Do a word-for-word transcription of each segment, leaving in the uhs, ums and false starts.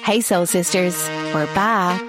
Hey Soul Sisters, we're back.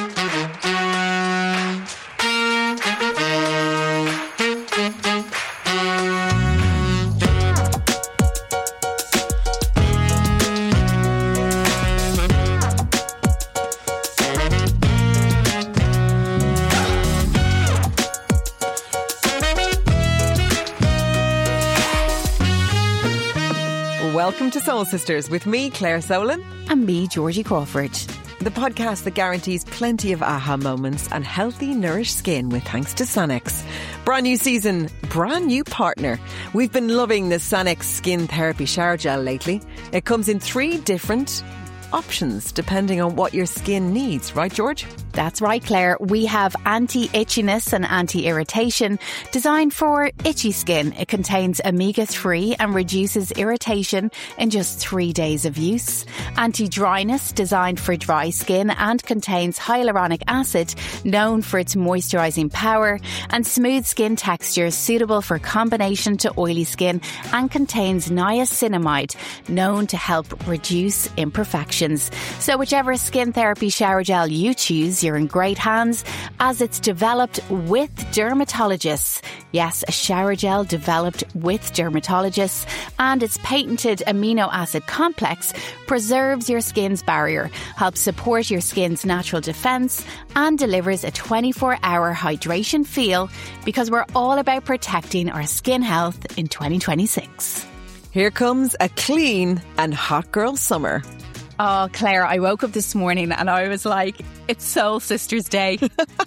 Welcome to Soul Sisters with me, Claire Solan. And me, Georgie Crawford. The podcast that guarantees plenty of aha moments and healthy, nourished skin with thanks to Sanex. Brand new season, brand new partner. We've been loving the Sanex Skin Therapy Shower Gel lately. It comes in three different options depending on what your skin needs. Right, George? That's right, Claire. We have anti-itchiness and anti-irritation designed for itchy skin. It contains omega three and reduces irritation in just three days of use. Anti-dryness designed for dry skin and contains hyaluronic acid, known for its moisturizing power, and smooth skin texture suitable for combination to oily skin, and contains niacinamide, known to help reduce imperfections. So whichever skin therapy shower gel you choose, you're in great hands, as it's developed with dermatologists. Yes, a shower gel developed with dermatologists, and its patented amino acid complex preserves your skin's barrier, helps support your skin's natural defense, and delivers a twenty-four hour hydration feel, because we're all about protecting our skin health in twenty twenty-six. Here comes a clean and hot girl summer. Oh, Claire, I woke up this morning and I was like, it's Soul Sisters Day.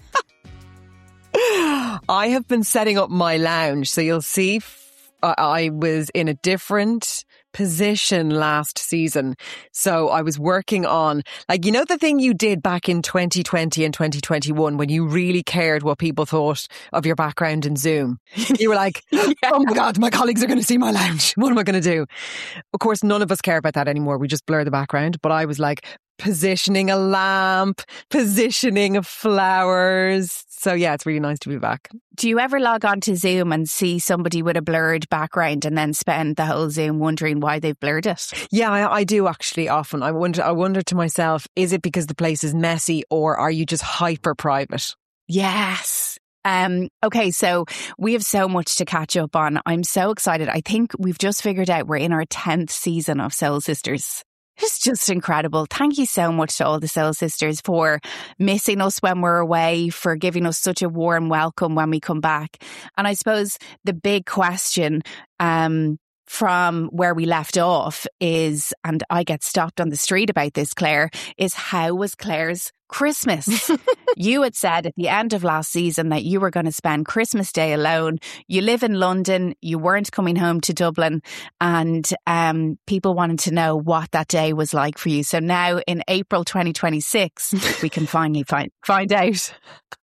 I have been setting up my lounge. So you'll see f- I was in a different position last season. So I was working on, like, you know, the thing you did back in twenty twenty and twenty twenty-one when you really cared what people thought of your background in Zoom. You were like, yeah. Oh my God, my colleagues are going to see my lounge. What am I going to do? Of course, none of us care about that anymore. We just blur the background. But I was like positioning a lamp, positioning of flowers. So yeah, it's really nice to be back. Do you ever log on to Zoom and see somebody with a blurred background and then spend the whole Zoom wondering why they've blurred it? Yeah, I, I do actually often. I wonder, I wonder to myself, is it because the place is messy or are you just hyper private? Yes. Um, okay, so we have so much to catch up on. I'm so excited. I think we've just figured out we're in our tenth season of Soul Sisters. It's just incredible. Thank you so much to all the Soul Sisters for missing us when we're away, for giving us such a warm welcome when we come back. And I suppose the big question um, from where we left off is, and I get stopped on the street about this, Claire, is how was Claire's Christmas? You had said at the end of last season that you were going to spend Christmas Day alone. You live in London. You weren't coming home to Dublin, and um, people wanted to know what that day was like for you. So now in April twenty twenty-six, we can finally find find out.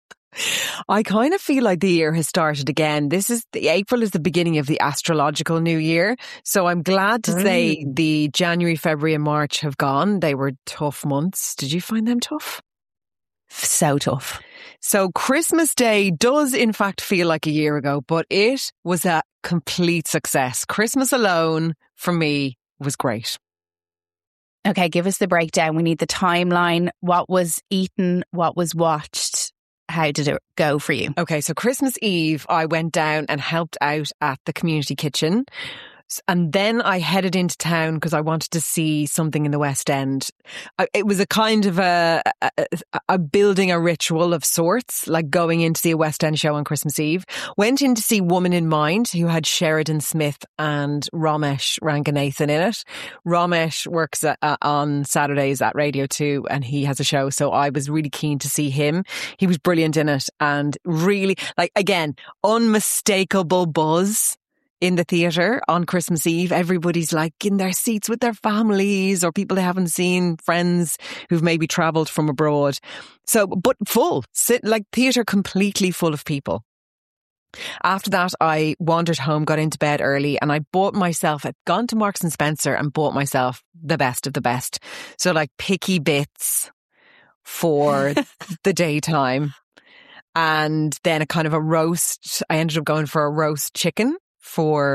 I kind of feel like the year has started again. This is the April is the beginning of the astrological new year. So I'm glad to mm. say the January, February and March have gone. They were tough months. Did you find them tough? So tough. So Christmas Day does in fact feel like a year ago, but it was a complete success. Christmas alone for me was great. Okay, give us the breakdown. We need the timeline. What was eaten? What was watched? How did it go for you? Okay, so Christmas Eve, I went down and helped out at the community kitchen. And then I headed into town because I wanted to see something in the West End. It was a kind of a, a, a building a ritual of sorts, like going in to see a West End show on Christmas Eve. Went in to see Woman in Mind, who had Sheridan Smith and Ramesh Ranganathan in it. Ramesh works at, uh, on Saturdays at Radio two and he has a show. So I was really keen to see him. He was brilliant in it and really, like, again, unmistakable buzz in the theatre on Christmas Eve. Everybody's like in their seats with their families or people they haven't seen, friends who've maybe travelled from abroad. So, but full, sit like theatre completely full of people. After that, I wandered home, got into bed early and I bought myself, I'd gone to Marks and Spencer and bought myself the best of the best. So like picky bits for the daytime and then a kind of a roast. I ended up going for a roast chicken for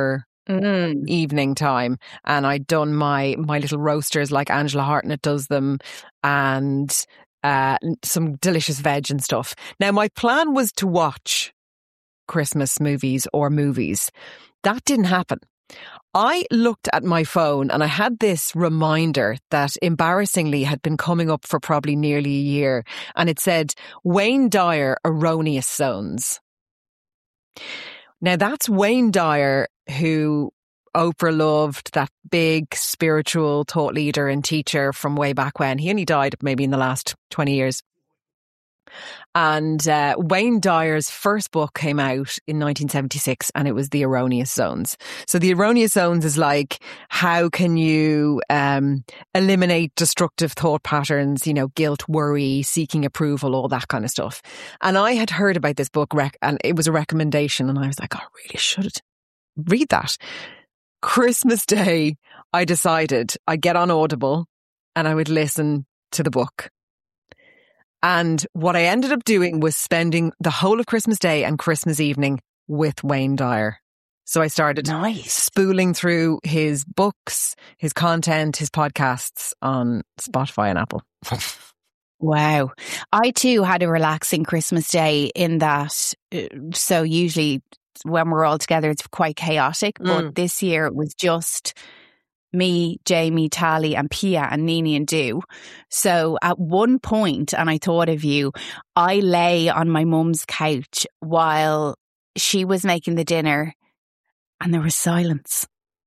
Mm. evening time, and I'd done my my little roasters like Angela Hartnett does them, and uh, some delicious veg and stuff. Now, my plan was to watch Christmas movies or movies. That didn't happen. I looked at my phone and I had this reminder that embarrassingly had been coming up for probably nearly a year, and it said Wayne Dyer Erroneous Zones. Now, that's Wayne Dyer, who Oprah loved, that big spiritual thought leader and teacher from way back when. He only died maybe in the last twenty years. And uh, Wayne Dyer's first book came out in nineteen seventy-six, and it was The Erroneous Zones. So The Erroneous Zones is like, how can you um, eliminate destructive thought patterns, you know, guilt, worry, seeking approval, all that kind of stuff. And I had heard about this book, rec- and it was a recommendation, and I was like, I really should read that. Christmas Day, I decided I'd get on Audible and I would listen to the book. And what I ended up doing was spending the whole of Christmas Day and Christmas evening with Wayne Dyer. So I started nice. spooling through his books, his content, his podcasts on Spotify and Apple. Wow. I too had a relaxing Christmas Day in that. So usually when we're all together, it's quite chaotic. Mm. But this year it was just me, Jamie, Tally and Pia and Nini and Do. So at one point, and I thought of you, I lay on my mum's couch while she was making the dinner and there was silence.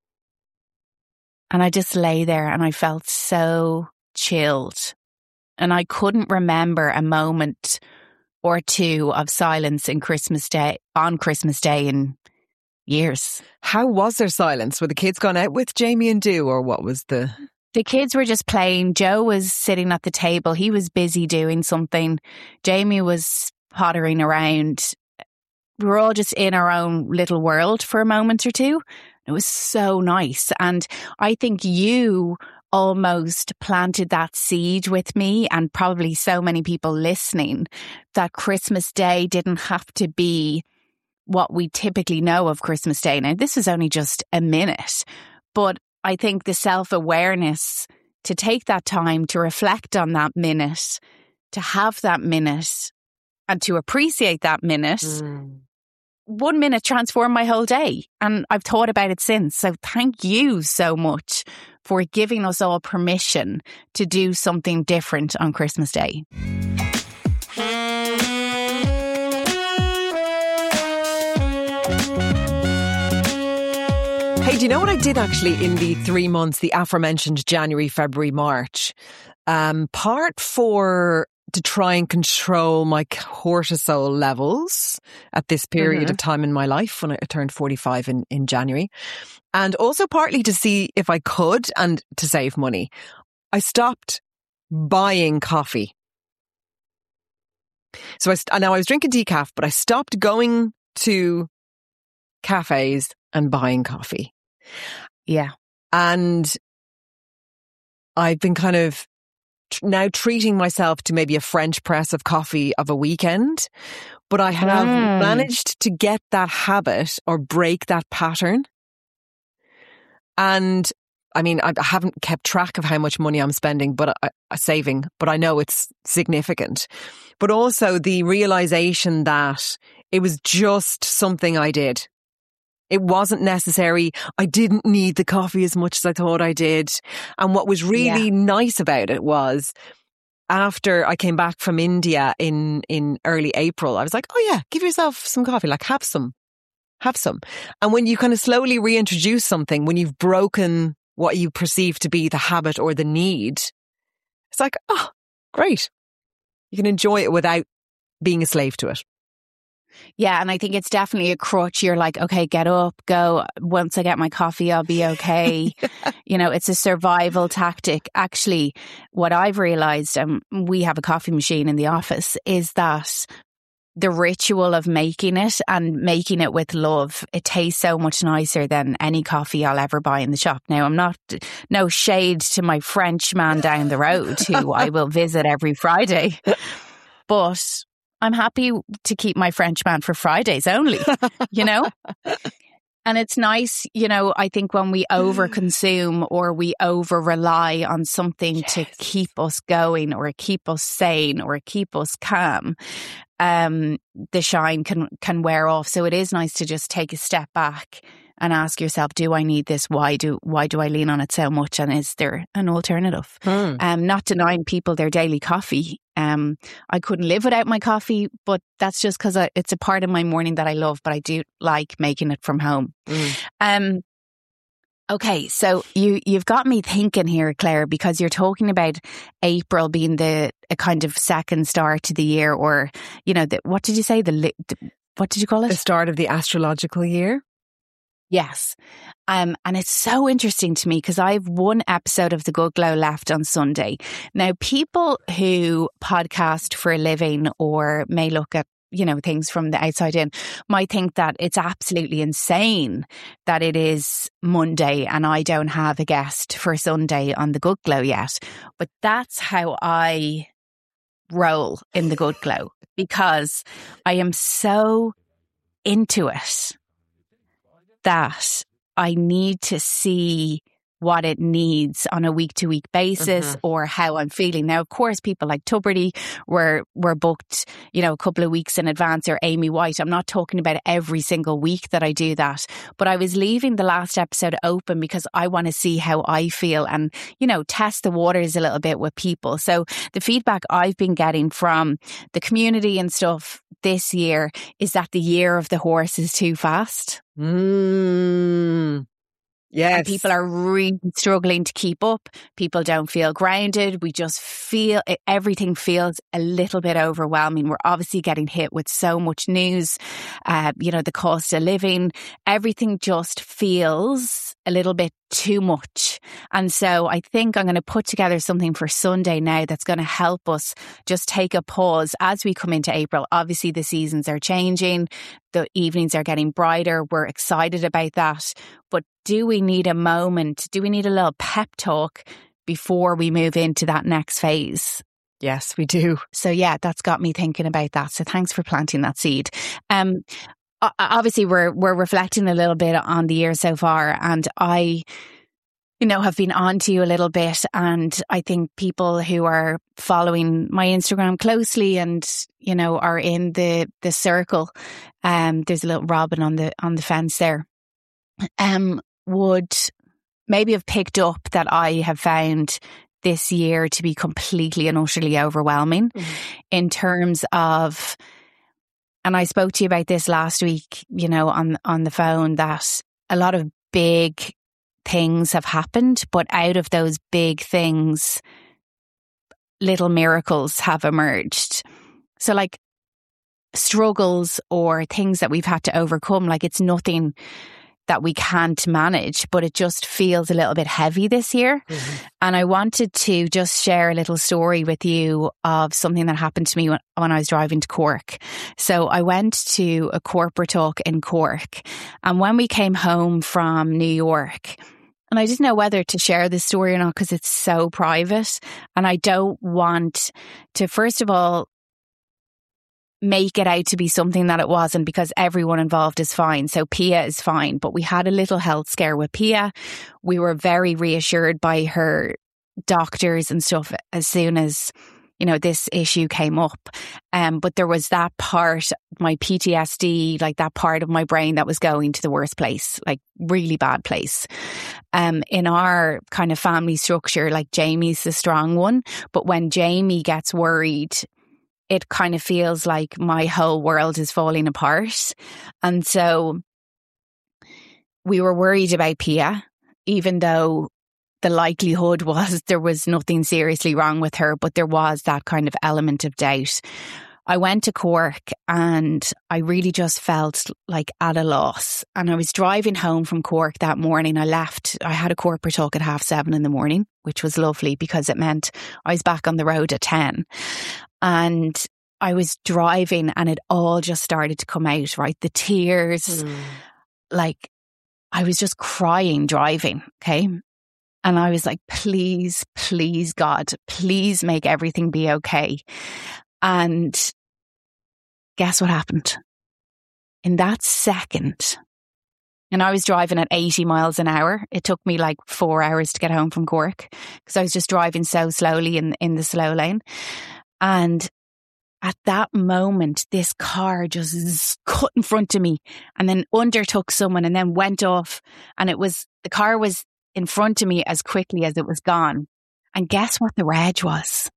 And I just lay there and I felt so chilled. And I couldn't remember a moment or two of silence in Christmas Day, on Christmas Day in years. How was there silence? Were the kids gone out with Jamie and Do, or what was the... The kids were just playing. Joe was sitting at the table. He was busy doing something. Jamie was pottering around. We were all just in our own little world for a moment or two. It was so nice. And I think you almost planted that seed with me, and probably so many people listening, that Christmas Day didn't have to be what we typically know of Christmas Day. Now, this is only just a minute, but I think the self-awareness to take that time to reflect on that minute, to have that minute and to appreciate that minute, mm. one minute transformed my whole day. And I've thought about it since. So thank you so much for giving us all permission to do something different on Christmas Day. Hey, do you know what I did actually in the three months, the aforementioned January, February, March? Um, part for to try and control my cortisol levels at this period mm-hmm. of time in my life when I turned forty-five in, in January. And also partly to see if I could and to save money. I stopped buying coffee. So I, now I was drinking decaf, but I stopped going to cafes and buying coffee. Yeah. And I've been kind of now treating myself to maybe a French press of coffee of a weekend, but I have mm. managed to get that habit or break that pattern. And I mean, I haven't kept track of how much money I'm spending, but I, I, saving, but I know it's significant. But also the realization that it was just something I did. It wasn't necessary. I didn't need the coffee as much as I thought I did. And what was really yeah. nice about it was after I came back from India in, in early April, I was like, oh yeah, give yourself some coffee, like have some, have some. And when you kind of slowly reintroduce something, when you've broken what you perceive to be the habit or the need, it's like, oh, great. You can enjoy it without being a slave to it. Yeah, and I think it's definitely a crutch. You're like, okay, get up, go. Once I get my coffee, I'll be okay. yeah. You know, it's a survival tactic. Actually, what I've realized, and um, we have a coffee machine in the office, is that the ritual of making it and making it with love, it tastes so much nicer than any coffee I'll ever buy in the shop. Now, I'm not, no shade to my French man down the road who I will visit every Friday, but I'm happy to keep my French man for Fridays only, you know? And it's nice, you know, I think when we overconsume or we over rely on something yes. to keep us going or keep us sane or keep us calm, um, the shine can, can wear off. So it is nice to just take a step back and ask yourself, do I need this? Why do why do I lean on it so much? And is there an alternative? Hmm. Um, not denying people their daily coffee. Um, I couldn't live without my coffee, but that's just because it's a part of my morning that I love, but I do like making it from home. Mm. Um, okay, so you, you've got me thinking here, Claire, because you're talking about April being the a kind of second start to the year, or, you know, the, what did you say? The, the what did you call it? The start of the astrological year. Yes. Um, and it's so interesting to me because I have one episode of The Good Glow left on Sunday. Now, people who podcast for a living or may look at, you know, things from the outside in might think that it's absolutely insane that it is Monday and I don't have a guest for Sunday on The Good Glow yet. But that's how I roll in The Good Glow, because I am so into it that I need to see what it needs on a week to week basis mm-hmm. or how I'm feeling. Now, of course, people like Tuberty were, were booked, you know, a couple of weeks in advance, or Amy White. I'm not talking about every single week that I do that, but I was leaving the last episode open because I want to see how I feel and, you know, test the waters a little bit with people. So the feedback I've been getting from the community and stuff this year is that the year of the horse is too fast. Mm. Yes. And people are really struggling to keep up. People don't feel grounded. We just feel, everything feels a little bit overwhelming. We're obviously getting hit with so much news, uh, you know, the cost of living, everything just feels a little bit too much. And so I think I'm going to put together something for Sunday now that's going to help us just take a pause as we come into April. Obviously, the seasons are changing. The evenings are getting brighter. We're excited about that. But do we need a moment? Do we need a little pep talk before we move into that next phase? Yes, we do. So yeah, that's got me thinking about that. So thanks for planting that seed. Um, obviously we're, we're reflecting a little bit on the year so far, and I, you know, have been on to you a little bit, and I think people who are following my Instagram closely and, you know, are in the, the circle, um, there's a little robin on the, on the fence there, um, would maybe have picked up that I have found this year to be completely and utterly overwhelming mm-hmm. in terms of, and I spoke to you about this last week, you know, on, on the phone, that a lot of big things have happened, but out of those big things, little miracles have emerged. So like struggles or things that we've had to overcome, like it's nothing that we can't manage, but it just feels a little bit heavy this year. Mm-hmm. And I wanted to just share a little story with you of something that happened to me when, when I was driving to Cork. So I went to a corporate talk in Cork, and when we came home from New York, and I didn't know whether to share this story or not because it's so private, and I don't want to, first of all, make it out to be something that it wasn't, because everyone involved is fine. So Pia is fine, but we had a little health scare with Pia. We were very reassured by her doctors and stuff as soon as, you know, this issue came up. Um, but there was that part, my P T S D, like that part of my brain that was going to the worst place, like really bad place. Um, in our kind of family structure, like Jamie's the strong one, but when Jamie gets worried, it kind of feels like my whole world is falling apart. And so we were worried about Pia, even though the likelihood was there was nothing seriously wrong with her, but there was that kind of element of doubt. I went to Cork and I really just felt like at a loss. And I was driving home from Cork that morning. I left, I had a corporate talk at half seven in the morning, which was lovely because it meant I was back on the road at ten. And I was driving and it all just started to come out, right? The tears, mm. like I was just crying driving, okay? And I was like, please, please, God, please make everything be okay. And guess what happened? In that second, And I was driving at eighty miles an hour. It took me like four hours to get home from Cork because I was just driving so slowly in, in the slow lane. And at that moment, this car just cut in front of me and then undertook someone and then went off. And it was, the car was in front of me as quickly as it was gone. And guess what the reg was?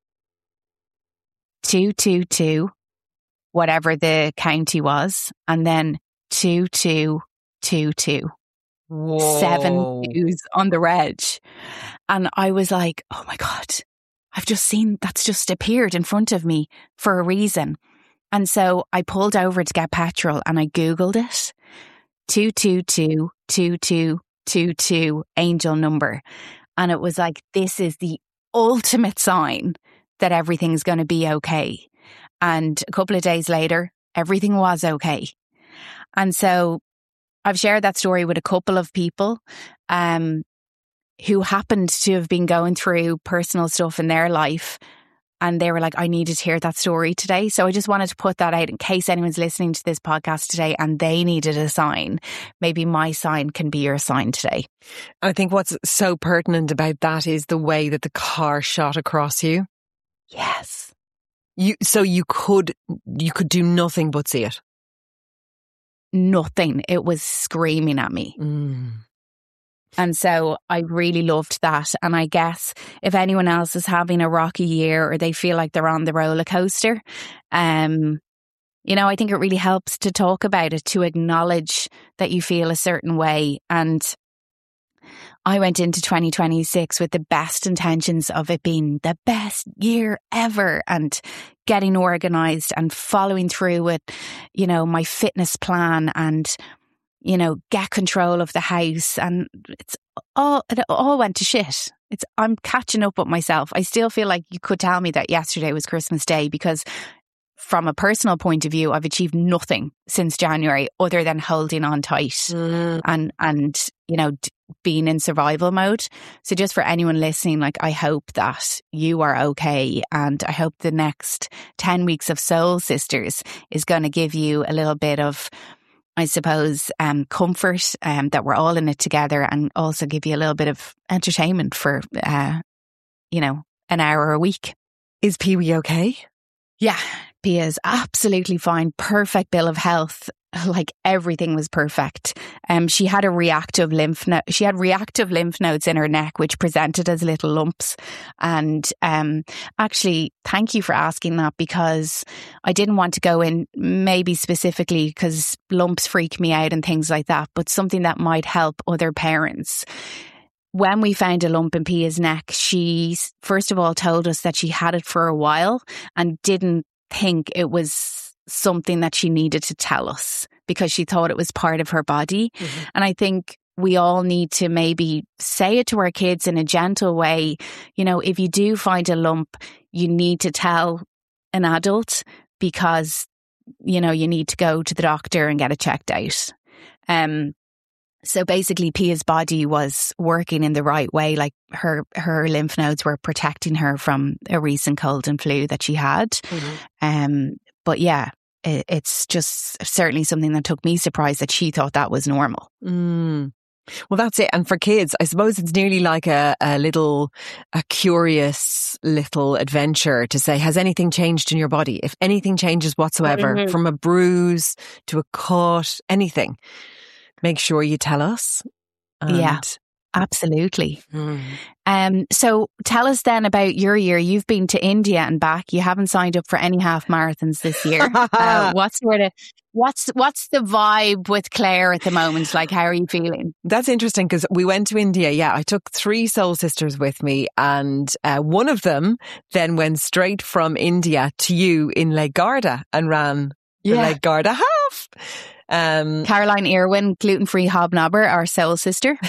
two two two, whatever the county was. And then two two two two. Whoa. Seven twos on the reg. And I was like, oh my God, I've just seen that's just appeared in front of me for a reason. And so I pulled over to get petrol and I Googled it. two two two two two two two angel number. And it was like, this is the ultimate sign that everything's going to be okay. And a couple of days later, everything was okay. And so I've shared that story with a couple of people um, who happened to have been going through personal stuff in their life. And they were like, I needed to hear that story today. So I just wanted to put that out in case anyone's listening to this podcast today and they needed a sign. Maybe my sign can be your sign today. I think what's so pertinent about that is the way that the car shot across you. Yes. You so you could you could do nothing but see it. Nothing. It was screaming at me. Mm. And so I really loved that. And I guess if anyone else is having a rocky year or they feel like they're on the roller coaster, um, you know, I think it really helps to talk about it, to acknowledge that you feel a certain way. And I went into twenty twenty-six with the best intentions of it being the best year ever and getting organised and following through with, you know, my fitness plan and, you know, get control of the house. And it's all, it all went to shit. It's, I'm catching up with myself. I still feel like you could tell me that yesterday was Christmas Day because from a personal point of view, I've achieved nothing since January other than holding on tight mm. and, and, you know, d- being in survival mode. So just for anyone listening, like, I hope that you are okay. And I hope the next ten weeks of Soul Sisters is going to give you a little bit of, I suppose, um, comfort, um, that we're all in it together, and also give you a little bit of entertainment for, uh, you know, an hour a week. Is Pee Wee okay? Yeah, Pia is absolutely fine. Perfect bill of health. Like, everything was perfect. Um, she had a reactive lymph node. She had reactive lymph nodes in her neck, which presented as little lumps. And um, actually, thank you for asking that, because I didn't want to go in maybe specifically because lumps freak me out and things like that, but something that might help other parents. When we found a lump in Pia's neck, she first of all told us that she had it for a while and didn't think it was something that she needed to tell us because she thought it was part of her body. Mm-hmm. And I think we all need to maybe say it to our kids in a gentle way. You know, if you do find a lump, you need to tell an adult because, you know, you need to go to the doctor and get it checked out. Um, So basically, Pia's body was working in the right way. Like, her her lymph nodes were protecting her from a recent cold and flu that she had. Mm-hmm. Um, but yeah, it, it's just certainly something that took me surprised that she thought that was normal. Mm. Well, that's it. And for kids, I suppose it's nearly like a, a little, a curious little adventure to say, has anything changed in your body? If anything changes whatsoever, mm-hmm. from a bruise to a cut, anything, make sure you tell us. And yeah, absolutely. Mm. Um, so tell us then about your year. You've been to India and back. You haven't signed up for any half marathons this year. uh, what's sort of what's what's the vibe with Claire at the moment? Like, how are you feeling? That's interesting because we went to India. Yeah, I took three Soul Sisters with me, and uh, one of them then went straight from India to you in Lake Garda and ran the yeah. Lake Garda half. Um, Caroline Irwin, gluten-free hobnobber, our Soul Sister.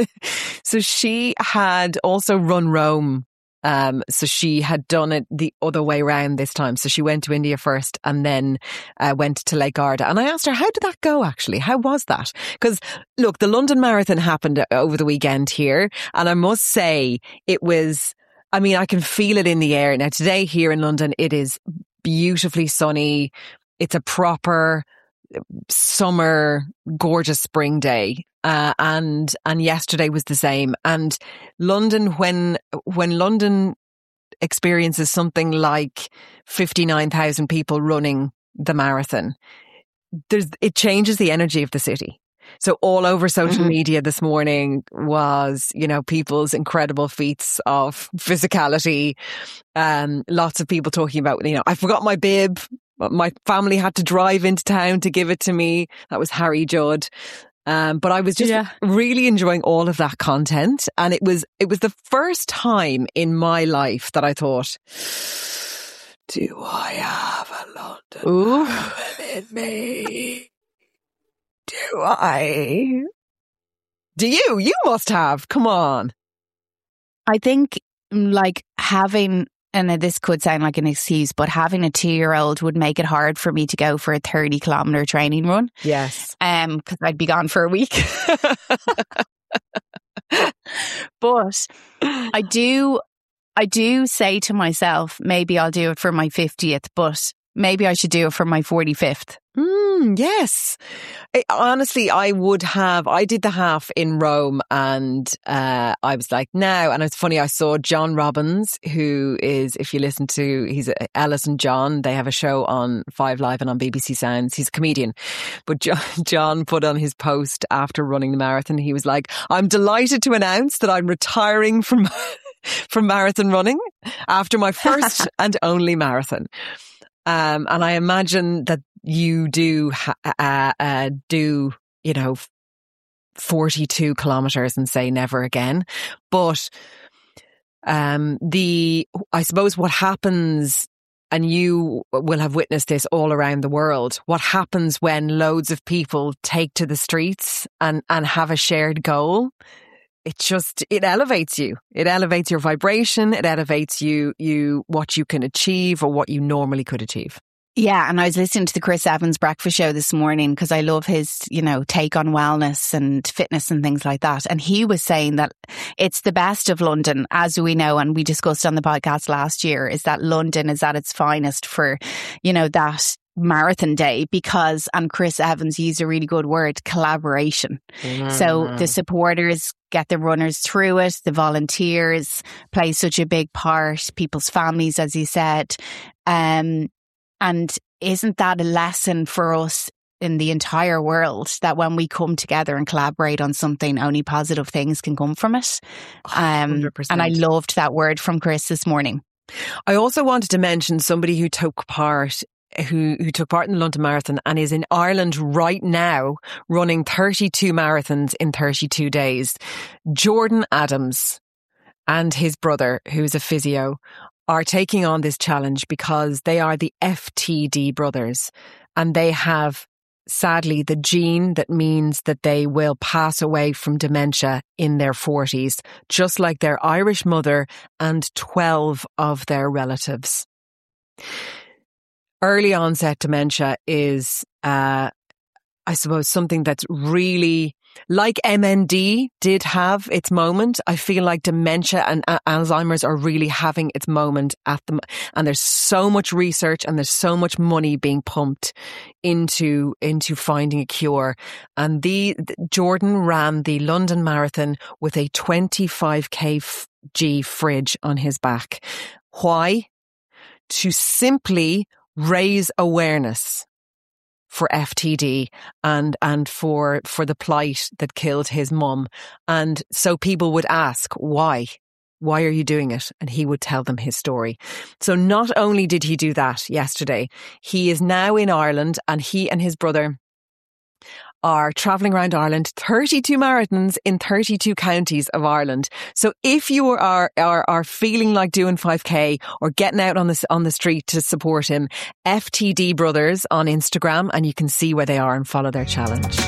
So she had also run Rome. Um, so she had done it the other way around this time. So she went to India first and then uh, went to Lake Garda. And I asked her, how did that go actually? How was that? Because look, the London Marathon happened over the weekend here. And I must say it was, I mean, I can feel it in the air. Now today here in London, it is beautifully sunny. It's a proper summer, gorgeous spring day. Uh, and, and yesterday was the same. And London, when, when London experiences something like fifty-nine thousand people running the marathon, there's, it changes the energy of the city. So all over social mm-hmm. media this morning was, you know, people's incredible feats of physicality. Um, lots of people talking about, you know, I forgot my bib. My family had to drive into town to give it to me. That was Harry Judd. Um, but I was just yeah. really enjoying all of that content. And it was, it was the first time in my life that I thought, do I have a London marathon in me? Do I? Do you? You must have. Come on. I think like having, and this could sound like an excuse, but having a two-year-old would make it hard for me to go for a thirty kilometre training run. Yes. Um, because I'd be gone for a week. But I do, I do say to myself, maybe I'll do it for my fiftieth, but maybe I should do it for my forty-fifth. Mm, yes. It, honestly, I would have, I did the half in Rome and uh, I was like, now, and it's funny, I saw John Robbins, who is, if you listen to, he's Ellis and John, they have a show on Five Live and on B B C Sounds. He's a comedian. But John, John put on his post after running the marathon, he was like, I'm delighted to announce that I'm retiring from, from marathon running after my first and only marathon. Um, and I imagine that you do uh, uh, do, you know, forty-two kilometres and say never again. But um, the, I suppose what happens, and you will have witnessed this all around the world, what happens when loads of people take to the streets and, and have a shared goal. It just, it elevates you. It elevates your vibration. It elevates you, you, what you can achieve or what you normally could achieve. Yeah, and I was listening to the Chris Evans breakfast show this morning because I love his, you know, take on wellness and fitness and things like that. And he was saying that it's the best of London, as we know, and we discussed on the podcast last year, is that London is at its finest for, you know, that marathon day because, and Chris Evans used a really good word, collaboration. Mm-hmm. So the supporters get the runners through it, the volunteers play such a big part, people's families, as you said. Um, and isn't that a lesson for us in the entire world that when we come together and collaborate on something, only positive things can come from it? Um, one hundred percent. And I loved that word from Chris this morning. I also wanted to mention somebody who took part who who took part in the London Marathon and is in Ireland right now running thirty-two marathons in thirty-two days. Jordan Adams and his brother, who's a physio, are taking on this challenge because they are the F T D brothers and they have, sadly, the gene that means that they will pass away from dementia in their forties, just like their Irish mother and twelve of their relatives. Early onset dementia is, uh, I suppose, something that's really, like M N D did have its moment. I feel like dementia and uh, Alzheimer's are really having its moment at them. And there's so much research and there's so much money being pumped into, into finding a cure. And the, the Jordan ran the London Marathon with a twenty-five kilogram fridge on his back. Why? To simply raise awareness for F T D and, and for, for the plight that killed his mum. And so people would ask, why? Why are you doing it? And he would tell them his story. So not only did he do that yesterday, he is now in Ireland and he and his brother are travelling around Ireland, thirty-two marathons in thirty-two counties of Ireland. So if you are, are, are feeling like doing five K or getting out on the, on the street to support him, F T D Brothers on Instagram, and you can see where they are and follow their challenge.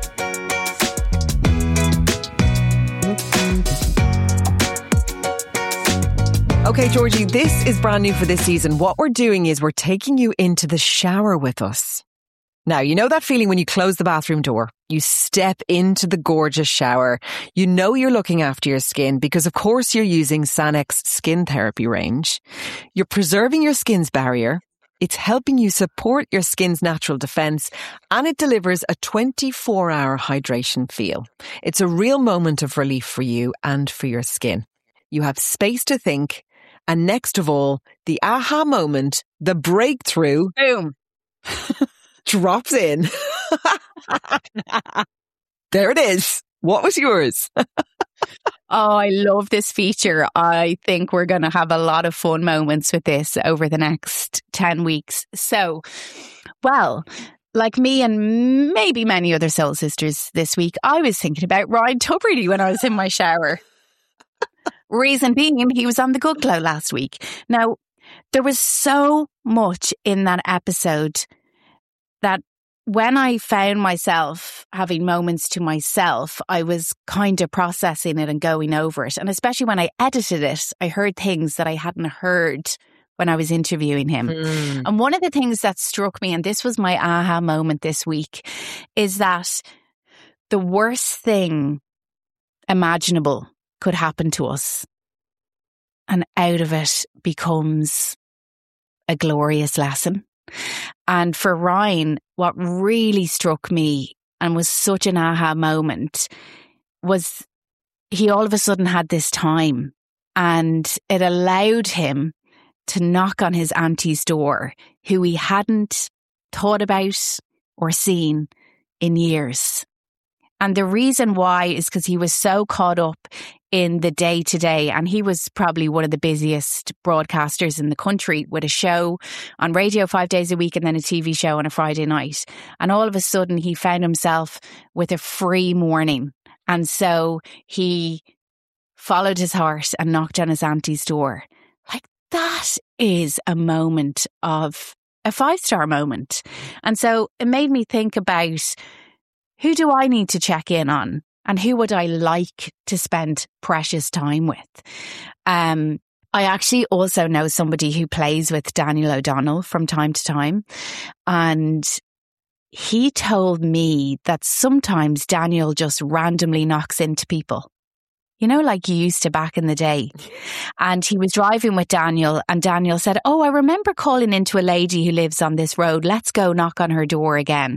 Okay, Georgie, this is brand new for this season. What we're doing is we're taking you into the shower with us. Now, you know that feeling when you close the bathroom door, you step into the gorgeous shower, you know you're looking after your skin because of course you're using Sanex skin therapy range. You're preserving your skin's barrier It's helping you support your skin's natural defense, and it delivers a twenty-four hour hydration feel. It's a real moment of relief for you and for your skin. You have space to think, and next of all, the aha moment, the breakthrough, boom, drops in. There it is. What was yours? Oh, I love this feature. I think we're going to have a lot of fun moments with this over the next ten weeks. So, well, like me and maybe many other Soul Sisters this week, I was thinking about Ryan Tubridy when I was in my shower. Reason being, he was on The Good Glow last week. Now, there was so much in that episode that when I found myself having moments to myself, I was kind of processing it and going over it. And especially when I edited it, I heard things that I hadn't heard when I was interviewing him. Mm. And one of the things that struck me, and this was my aha moment this week, is that the worst thing imaginable could happen to us. And out of it becomes a glorious lesson. And for Ryan, what really struck me and was such an aha moment was he all of a sudden had this time, and it allowed him to knock on his auntie's door, who he hadn't thought about or seen in years. And the reason why is because he was so caught up in the day to day. And he was probably one of the busiest broadcasters in the country, with a show on radio five days a week and then a T V show on a Friday night. And all of a sudden he found himself with a free morning. And so he followed his heart and knocked on his auntie's door. Like, that is a moment of a five-star moment. And so it made me think about, who do I need to check in on? And who would I like to spend precious time with? Um, I actually also know somebody who plays with Daniel O'Donnell from time to time. And he told me that sometimes Daniel just randomly knocks into people. You know, like you used to back in the day. And he was driving with Daniel, and Daniel said, "Oh, I remember calling into a lady who lives on this road. Let's go knock on her door again."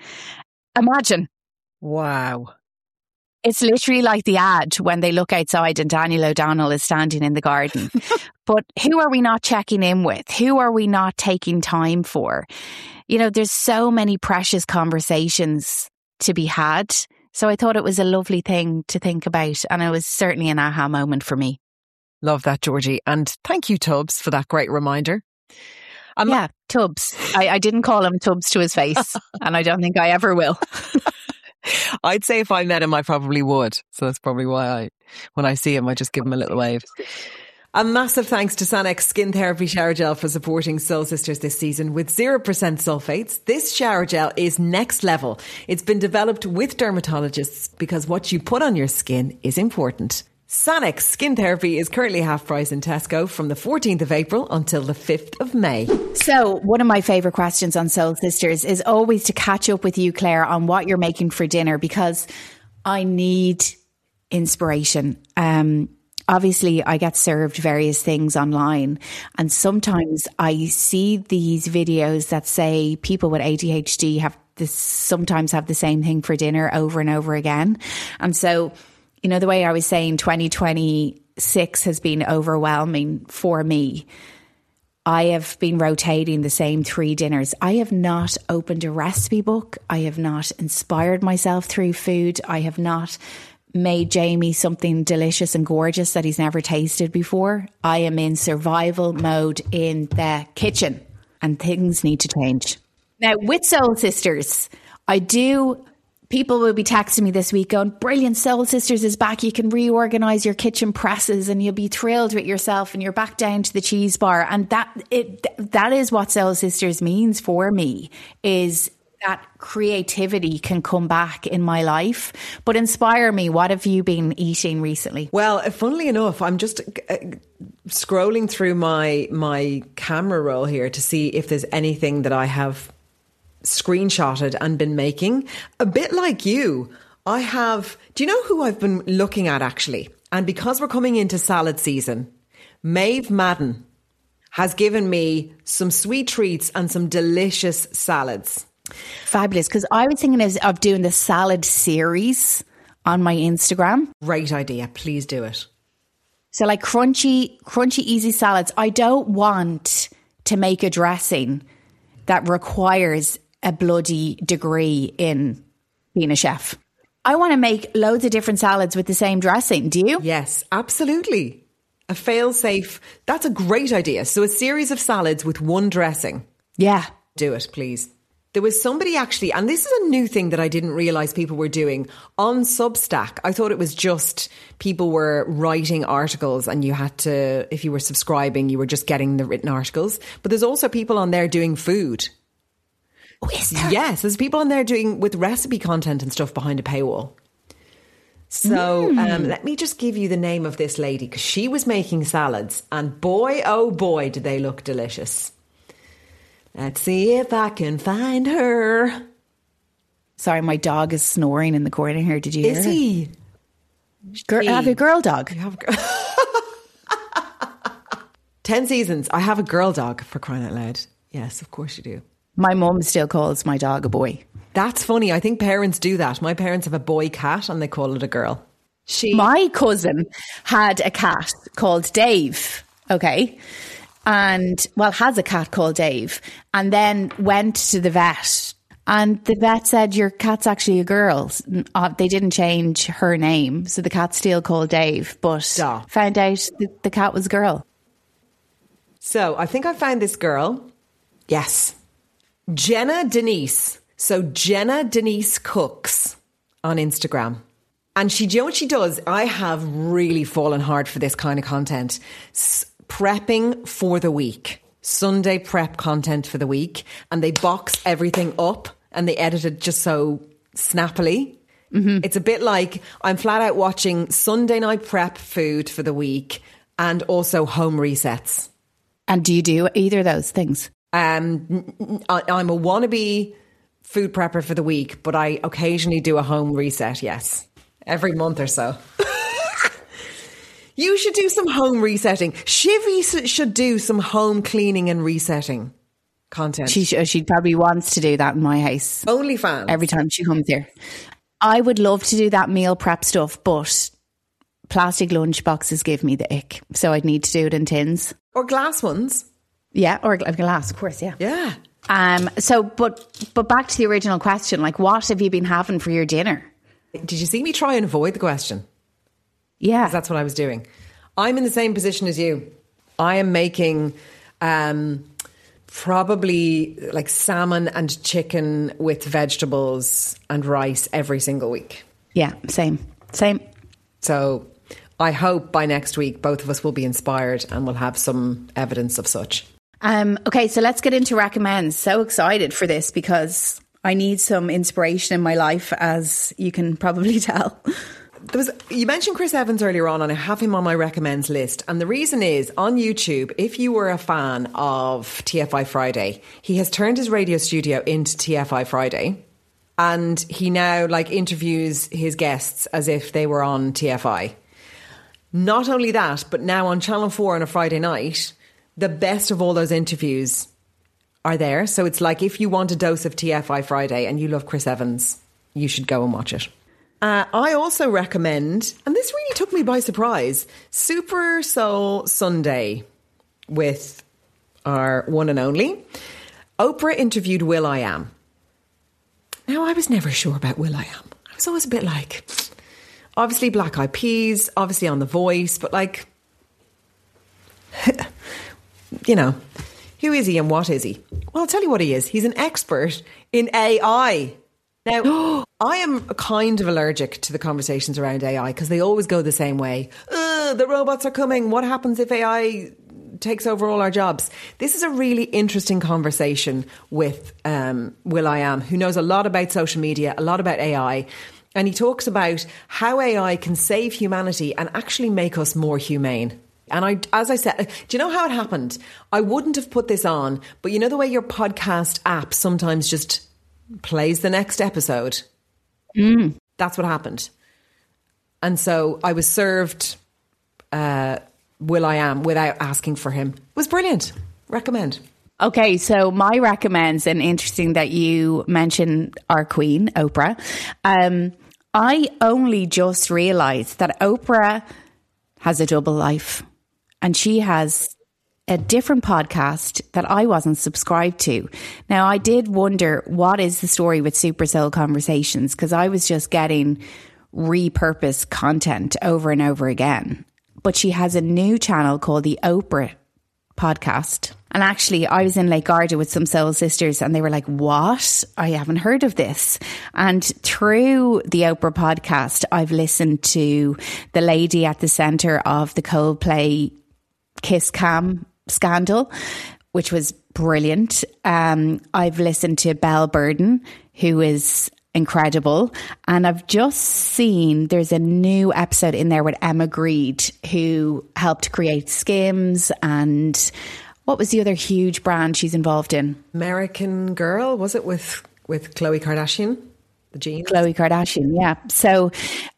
Imagine. Wow. It's literally like the ad when they look outside and Daniel O'Donnell is standing in the garden. But who are we not checking in with? Who are we not taking time for? You know, there's so many precious conversations to be had. So I thought it was a lovely thing to think about. And it was certainly an aha moment for me. Love that, Georgie. And thank you, Tubbs, for that great reminder. Um, yeah, Tubbs. I, I didn't call him Tubbs to his face. And I don't think I ever will. I'd say if I met him, I probably would. So that's probably why I, when I see him, I just give him a little wave. A massive thanks to Sanex Skin Therapy Shower Gel for supporting Soul Sisters this season with zero percent sulfates. This shower gel is next level. It's been developed with dermatologists because what you put on your skin is important. Sanex Skin Therapy is currently half price in Tesco from the fourteenth of April until the fifth of May. So one of my favourite questions on Soul Sisters is always to catch up with you, Claire, on what you're making for dinner, because I need inspiration. Um, obviously, I get served various things online, and sometimes I see these videos that say people with A D H D have this, sometimes have the same thing for dinner over and over again. And so, you know, the way I was saying twenty twenty-six has been overwhelming for me. I have been rotating the same three dinners. I have not opened a recipe book. I have not inspired myself through food. I have not made Jamie something delicious and gorgeous that he's never tasted before. I am in survival mode in the kitchen, and things need to change. Now, with Soul Sisters, I do... People will be texting me this week going, brilliant, Soul Sisters is back. You can reorganize your kitchen presses and you'll be thrilled with yourself, and you're back down to the cheese bar. And that it that is what Soul Sisters means for me, is that creativity can come back in my life. But inspire me. What have you been eating recently? Well, funnily enough, I'm just uh, scrolling through my my camera roll here to see if there's anything that I have screenshotted and been making. A bit like you, I have, do you know who I've been looking at actually? And because we're coming into salad season, Maeve Madden has given me some sweet treats and some delicious salads. Fabulous. Because I was thinking of, of doing the salad series on my Instagram. Great idea. Please do it. So like crunchy, crunchy, easy salads. I don't want to make a dressing that requires a bloody degree in being a chef. I want to make loads of different salads with the same dressing. Do you? Yes, absolutely. A fail-safe. That's a great idea. So a series of salads with one dressing. Yeah. Do it, please. There was somebody actually, and this is a new thing that I didn't realise people were doing, on Substack. I thought it was just people were writing articles and you had to, if you were subscribing, you were just getting the written articles. But there's also people on there doing food. Oh, is there? Yes, there's people on there doing with recipe content and stuff behind a paywall. So mm. um, let me just give you the name of this lady, because she was making salads and boy, oh boy, did they look delicious. Let's see if I can find her. Sorry, my dog is snoring in the corner here. Did you hear Is her? he? Girl, I have a girl dog. You have a girl. Ten seasons. I have a girl dog, for crying out loud. Yes, of course you do. My mum still calls my dog a boy. That's funny. I think parents do that. My parents have a boy cat and they call it a girl. She. My cousin had a cat called Dave. Okay. And, well, has a cat called Dave, and then went to the vet. And the vet said, your cat's actually a girl. Uh, they didn't change her name. So the cat's still called Dave, but Stop. found out that the cat was a girl. So I think I found this girl. Yes. Jenna Denise. So Jenna Denise Cooks on Instagram. And she, do you know what she does? I have really fallen hard for this kind of content. S- prepping for the week. Sunday prep content for the week. And they box everything up and they edit it just so snappily. Mm-hmm. It's a bit like I'm flat out watching Sunday night prep food for the week and also home resets. And do you do either of those things? Um, I'm a wannabe food prepper for the week, but I occasionally do a home reset, yes. Every month or so. You should do some home resetting. Shivy should do some home cleaning and resetting content. She she probably wants to do that in my house. OnlyFans. Every time she comes here. I would love to do that meal prep stuff, but plastic lunch boxes give me the ick. So I'd need to do it in tins. Or glass ones. Yeah, or a glass, of course, yeah. Yeah. Um. So, but but back to the original question, like, what have you been having for your dinner? Did you see me try and avoid the question? Yeah. Because that's what I was doing. I'm in the same position as you. I am making um, probably like salmon and chicken with vegetables and rice every single week. Yeah, same. Same. So I hope by next week both of us will be inspired and we'll have some evidence of such. Um, okay, so let's get into recommends. So excited for this because I need some inspiration in my life, as you can probably tell. There was, you mentioned Chris Evans earlier on, and I have him on my recommends list. And the reason is, on YouTube, if you were a fan of T F I Friday, he has turned his radio studio into T F I Friday. And he now like interviews his guests as if they were on T F I. Not only that, but now on Channel four on a Friday night, the best of all those interviews are there. So it's like, if you want a dose of T F I Friday and you love Chris Evans, you should go and watch it. Uh, I also recommend, and this really took me by surprise, Super Soul Sunday with our one and only. Oprah interviewed will.i.am. Now, I was never sure about will.i.am. I was always a bit like, obviously Black Eyed Peas, obviously on The Voice, but like, you know, who is he and what is he? Well, I'll tell you what he is. He's an expert in A I. Now, I am kind of allergic to the conversations around A I because they always go the same way. The robots are coming. What happens if A I takes over all our jobs? This is a really interesting conversation with um, will.i.am, who knows a lot about social media, a lot about A I. And he talks about how A I can save humanity and actually make us more humane. And I, as I said, do you know how it happened? I wouldn't have put this on, but you know the way your podcast app sometimes just plays the next episode? Mm. That's what happened. And so I was served uh, will.i.am without asking for him. It was brilliant. Recommend. Okay, so my recommends, and interesting that you mentioned our queen, Oprah. Um, I only just realised that Oprah has a double life, and she has a different podcast that I wasn't subscribed to. Now, I did wonder, what is the story with Super Soul Conversations? Because I was just getting repurposed content over and over again. But she has a new channel called the Oprah Podcast. And actually, I was in Lake Garda with some soul sisters and they were like, what? I haven't heard of this. And through the Oprah Podcast, I've listened to the lady at the centre of the Coldplay Kiss Cam scandal, which was brilliant. Um, I've listened to Belle Burden, who is incredible. And I've just seen there's a new episode in there with Emma Greed, who helped create Skims, and what was the other huge brand she's involved in? American Girl, was it, with with Khloe Kardashian? The jeans? Khloe Kardashian, yeah. So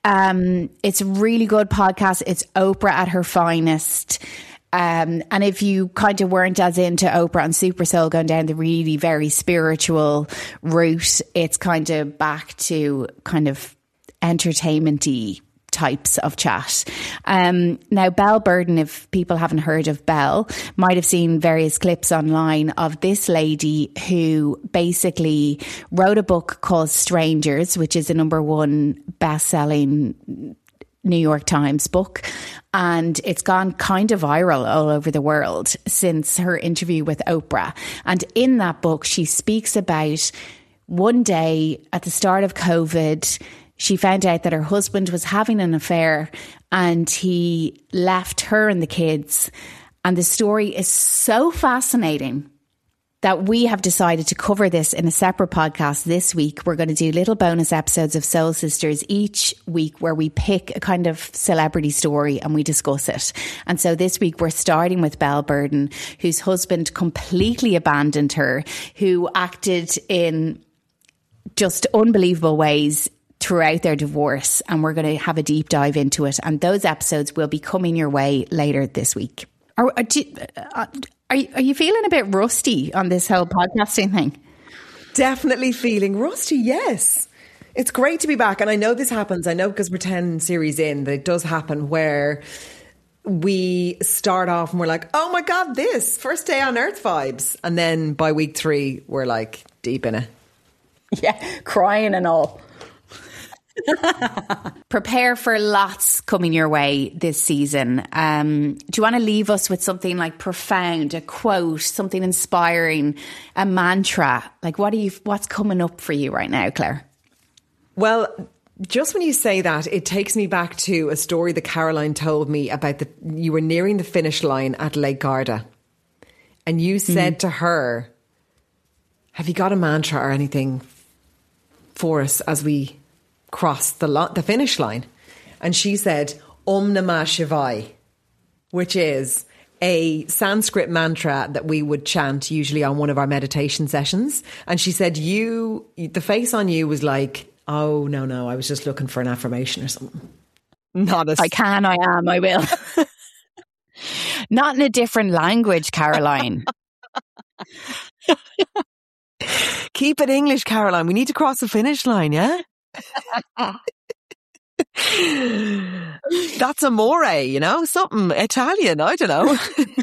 um, it's a really good podcast. It's Oprah at her finest. Um, and if you kind of weren't as into Oprah and Super Soul going down the really very spiritual route, it's kind of back to kind of entertainment-y types of chat. Um, now, Belle Burden, if people haven't heard of Belle, might have seen various clips online of this lady who basically wrote a book called Strangers, which is a number one best-selling New York Times book, and it's gone kind of viral all over the world since her interview with Oprah. And in that book, she speaks about one day at the start of COVID, she found out that her husband was having an affair and he left her and the kids. And the story is so fascinating that we have decided to cover this in a separate podcast this week. We're going to do little bonus episodes of Soul Sisters each week where we pick a kind of celebrity story and we discuss it. And so this week we're starting with Belle Burden, whose husband completely abandoned her, who acted in just unbelievable ways throughout their divorce. And we're going to have a deep dive into it. And those episodes will be coming your way later this week. Are, are, do, uh, are, you, are you feeling a bit rusty on this whole podcasting thing? Definitely feeling rusty, yes. It's great to be back. And I know this happens. I know because we're ten series in that it does happen where we start off and we're like, oh my God, this first day on earth vibes. And then by week three, we're like deep in it. Yeah, crying and all. Prepare for lots coming your way this season. Um, do you want to leave us with something like profound, a quote, something inspiring, a mantra? Like, what are you? What's coming up for you right now, Claire? Well, just when you say that, it takes me back to a story that Caroline told me about the. You were nearing the finish line at Lake Garda, and you said mm. to her, "Have you got a mantra or anything for us as we cross the lo- the finish line?" And she said, Om Namah Shivaya, which is a Sanskrit mantra that we would chant usually on one of our meditation sessions. And she said, you, the face on you was like, oh, no, no, I was just looking for an affirmation or something. Not as I can, I am, I will. Not in a different language, Caroline. Keep it English, Caroline. We need to cross the finish line, yeah? That's amore, you know, something Italian, I don't know.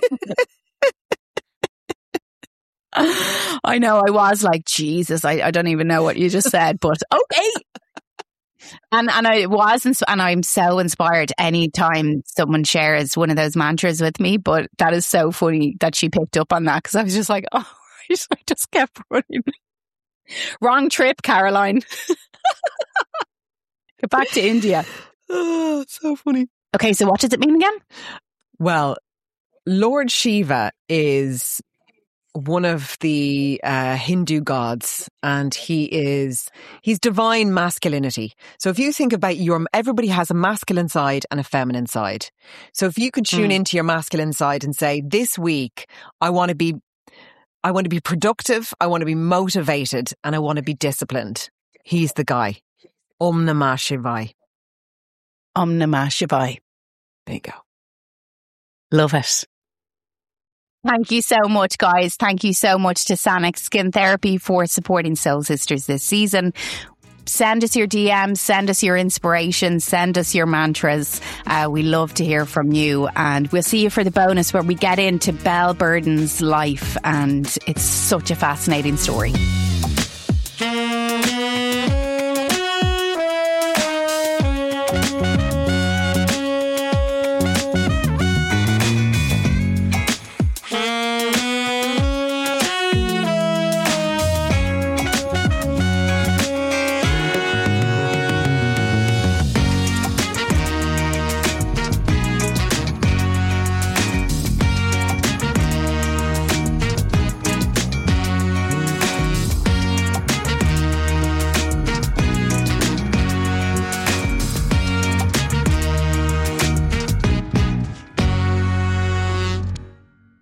I know, I was like, Jesus, I, I don't even know what you just said, but okay. And and I was, ins- and I'm so inspired anytime someone shares one of those mantras with me, but that is so funny that she picked up on that, because I was just like, oh, I just kept running. Wrong trip, Caroline. Get back to India. Oh, it's so funny. Okay, so what does it mean again? Well, Lord Shiva is one of the uh, Hindu gods, and he is he's divine masculinity. So if you think about your, everybody has a masculine side and a feminine side. So if you could tune mm. into your masculine side and say, this week I want to be I want to be productive, I want to be motivated, and I want to be disciplined. He's the guy. Om Namah Shivaya. Om Namah Shivaya. There you go. Love it. Thank you so much, guys. Thank you so much to Sanex Skin Therapy for supporting Soul Sisters this season. Send us your D Ms, send us your inspiration, send us your mantras. Uh, we love to hear from you, and we'll see you for the bonus where we get into Belle Burden's life, and it's such a fascinating story.